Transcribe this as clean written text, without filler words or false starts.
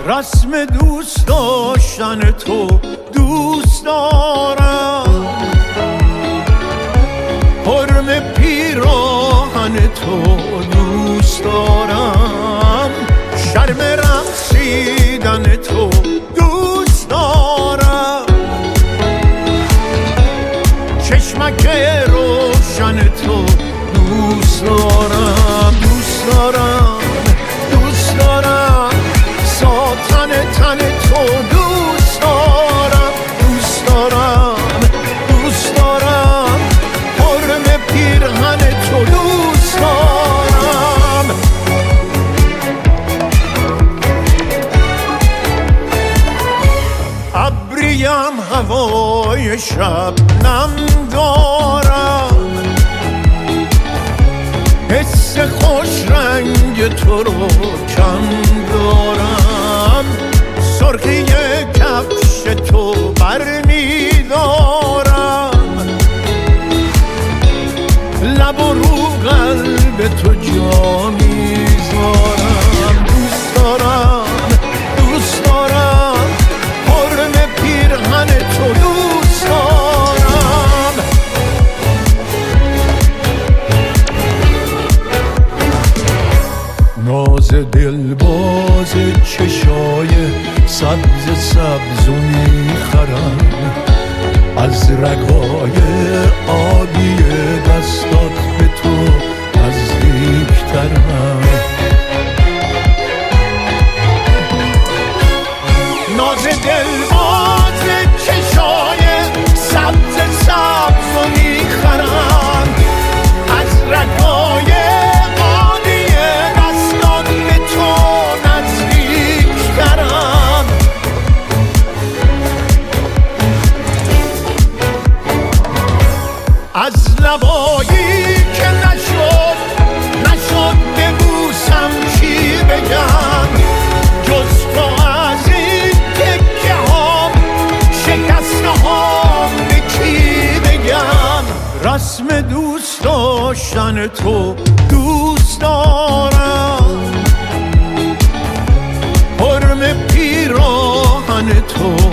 رسم دوست داشتن تو دوست دارم، حرم پیراهن تو دوست دارم، شرم رقصیدن تو دوست دارم، چشمک روشن تو دوست دارم، دوست دارم، دوست دارم، ساتن تن تو دوست دارم، دوست دارم، دوست دارم، حرم پیرهن تو دوست دارم. ابریم هوای شبنم دارم، حس خوش رنگ تو رو کم دارم، سرخی کفش تو برمی دارم، لب و رو قلب تو جا میذارم، دوست دارم، دوست دارم، حرم پیرهن تو دوست دارم. ناز دلباز چشای سبز سبز و میخرم، از رگای آبی دستات به تو نزدیکترم. ناز دلباز چشای سبز سبز و میخرم، از رگای آبی دستات به تو نزدیکترم. از لبایی که نشد ببوسم چی بگم، جز تو از این تکه هام شکسته هام به کی بگم. رسم دوست داشتن تو دوست دارم، حرم پیراهن تو